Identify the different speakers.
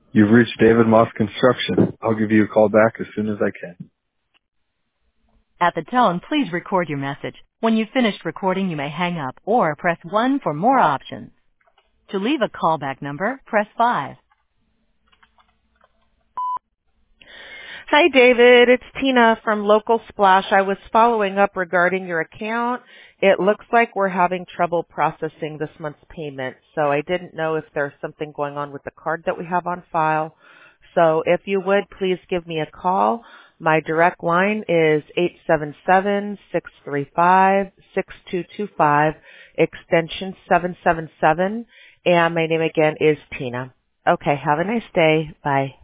Speaker 1: You've reached David Moss Construction. I'll give you a call back as soon as I can.
Speaker 2: At the tone, please record your message. When you've finished recording, you may hang up or press 1 for more options. To leave a callback number, press 5.
Speaker 3: Hi, David. It's Tina from Local Splash. I was following up regarding your account. It looks like we're having trouble processing this month's payment, so I didn't know if there's something going on with the card that we have on file. So if you would, please give me a call. My direct line is 877-635-6225, extension 777, and my name again is Tina. Okay, have a nice day. Bye.